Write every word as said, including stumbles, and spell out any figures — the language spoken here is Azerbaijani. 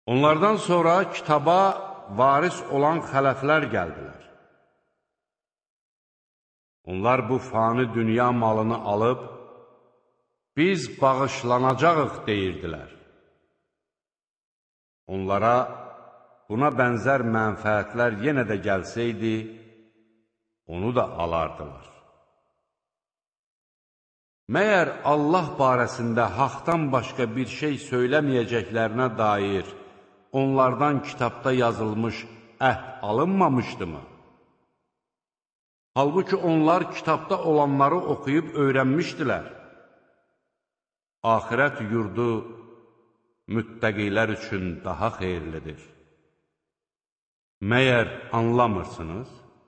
Onlardan sonra kitaba varis olan xələflər gəldilər. Onlar bu fani dünya malını alıb, biz bağışlanacağıq deyirdilər. Onlara buna bənzər mənfəətlər yenə də gəlsəydi, onu da alardılar. Məyər Allah barəsində haqdan başqa bir şey söyləməyəcəklərinə dair onlardan kitabda yazılmış əhd alınmamışdımı? Halbuki onlar kitabda olanları oxuyub öyrənmişdilər. Axirət yurdu müttəqilər üçün daha xeyirlidir. Məyər anlamırsınız?